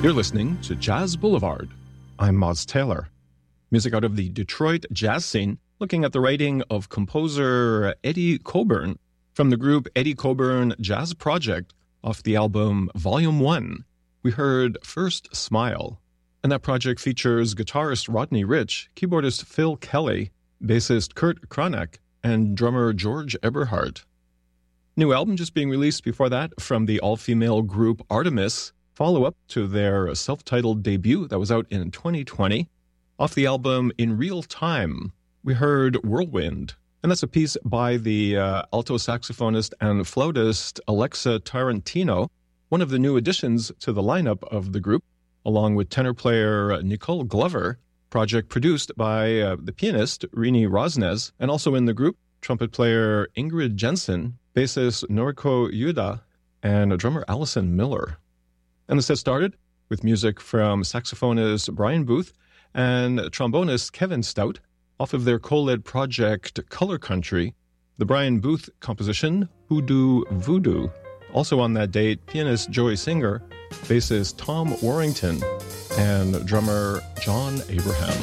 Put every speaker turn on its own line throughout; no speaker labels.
You're listening to Jazz Boulevard. I'm Moz Taylor. Music out of the Detroit jazz scene, looking at the writing of composer Eddie Coburn from the group Eddie Coburn Jazz Project off the album Volume 1. We heard First Smile. And that project features guitarist Rodney Rich, keyboardist Phil Kelly, bassist Kurt Kronek, and drummer George Eberhardt. New album just being released before that from the all-female group Artemis, follow-up to their self-titled debut that was out in 2020. Off the album In Real Time, we heard Whirlwind, and that's a piece by the alto saxophonist and flautist Alexa Tarantino, one of the new additions to the lineup of the group, along with tenor player Nicole Glover, project produced by the pianist Rini Rosnes, and also in the group, trumpet player Ingrid Jensen, bassist Noriko Yuda, and drummer Allison Miller. And the set started with music from saxophonist Brian Booth and trombonist Kevin Stout off of their co-led project Color Country, the Brian Booth composition Hoodoo Voodoo. Also on that date, pianist Joey Singer, bassist Tom Warrington, and drummer John Abraham.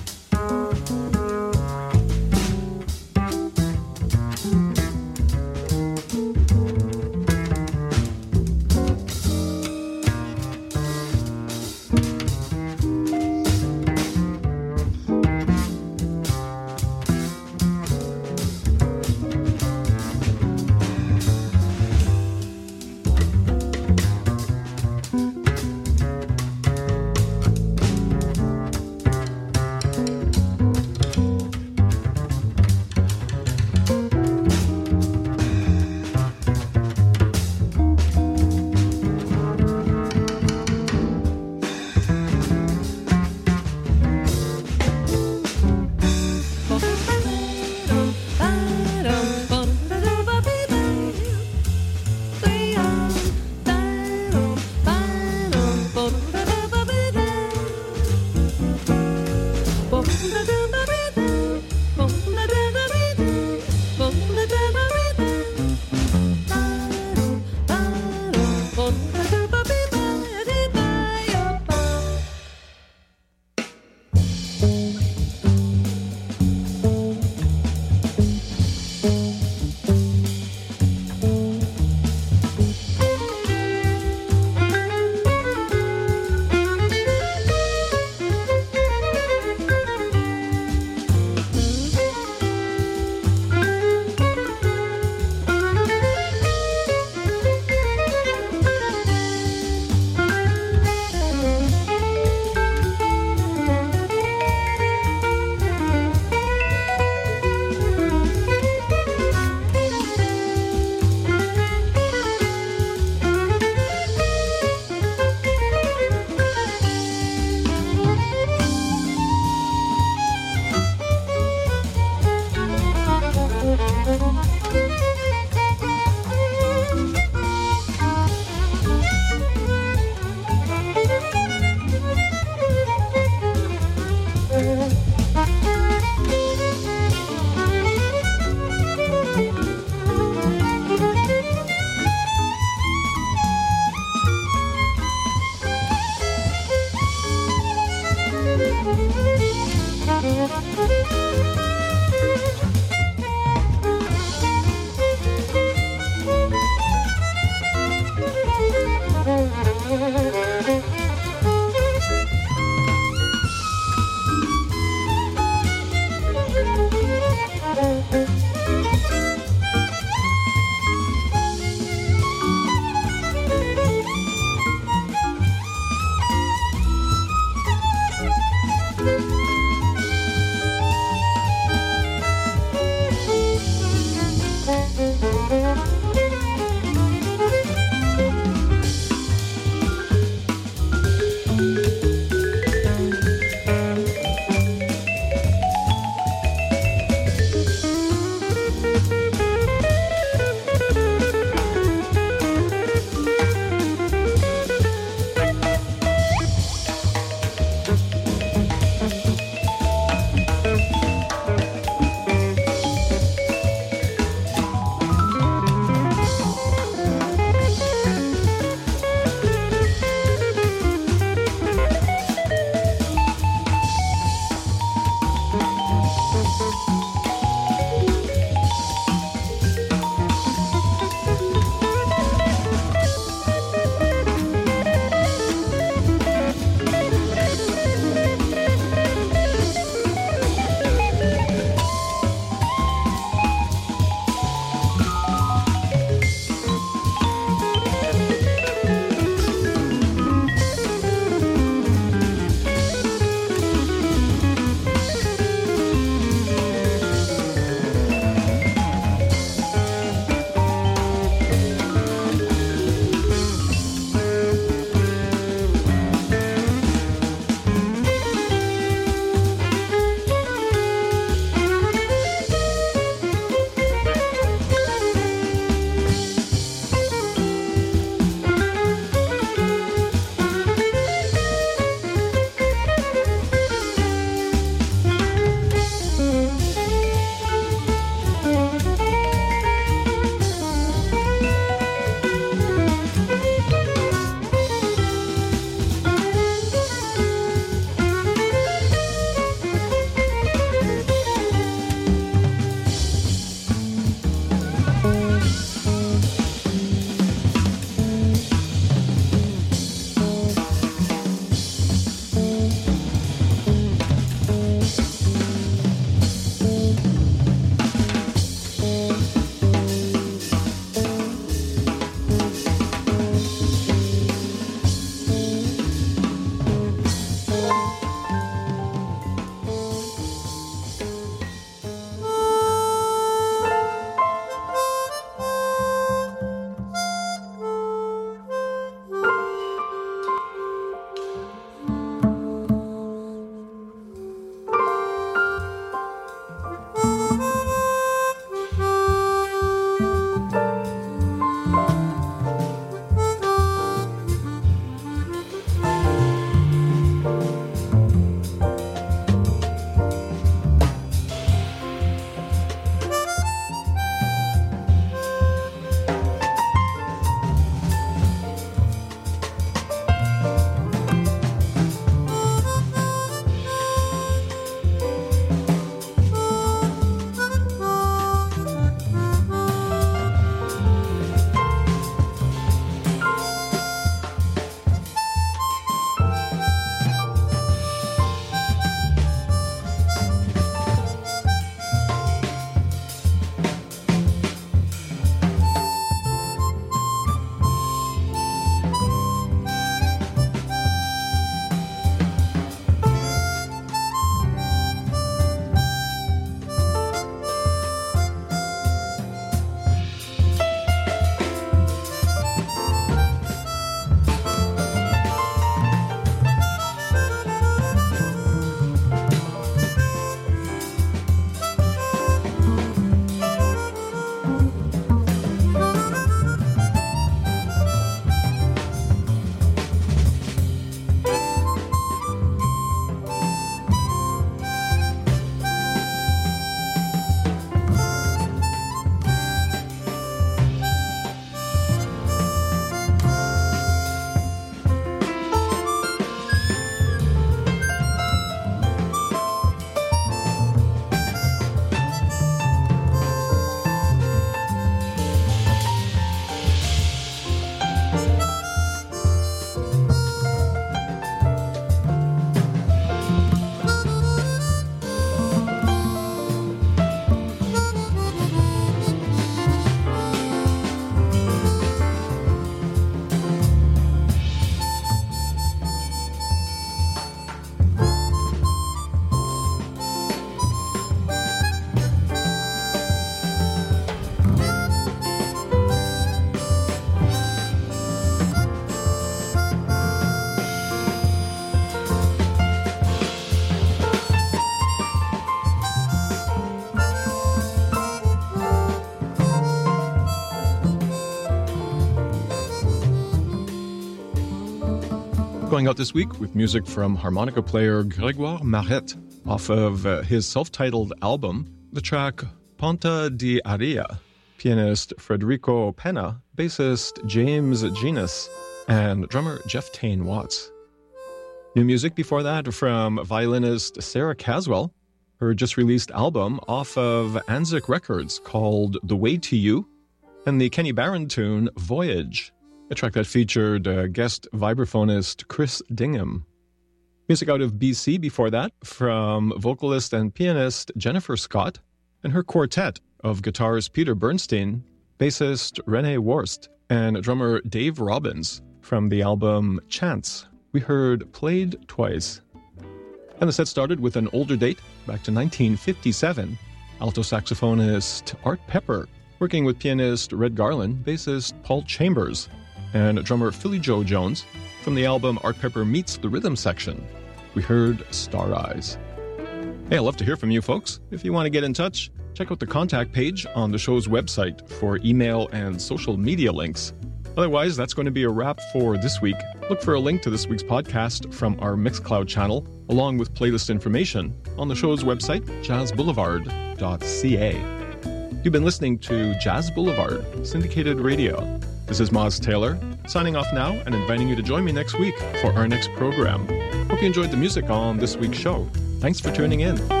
Going out this week with music from harmonica player Grégoire Marette off of his self-titled album, the track Ponta di Aria, pianist Federico Penna, bassist James Genus, and drummer Jeff Tane Watts. New music before that from violinist Sarah Caswell, her just-released album off of Anzac Records called The Way to You, and the Kenny Barron tune Voyage, a track that featured guest vibraphonist Chris Dingham. Music out of BC before that from vocalist and pianist Jennifer Scott and her quartet of guitarist Peter Bernstein, bassist Rene Worst, and drummer Dave Robbins from the album Chance. We heard Played Twice. And the set started with an older date, back to 1957. Alto saxophonist Art Pepper, working with pianist Red Garland, bassist Paul Chambers, and drummer Philly Joe Jones from the album Art Pepper Meets the Rhythm Section. We heard Star Eyes. Hey, I'd love to hear from you folks. If you want to get in touch, check out the contact page on the show's website for email and social media links. Otherwise, that's going to be a wrap for this week. Look for a link to this week's podcast from our Mixcloud channel, along with playlist information on the show's website, jazzboulevard.ca. You've been listening to Jazz Boulevard, syndicated radio. This is Moz Taylor, signing off now and inviting you to join me next week for our next program. Hope you enjoyed the music on this week's show. Thanks for tuning in.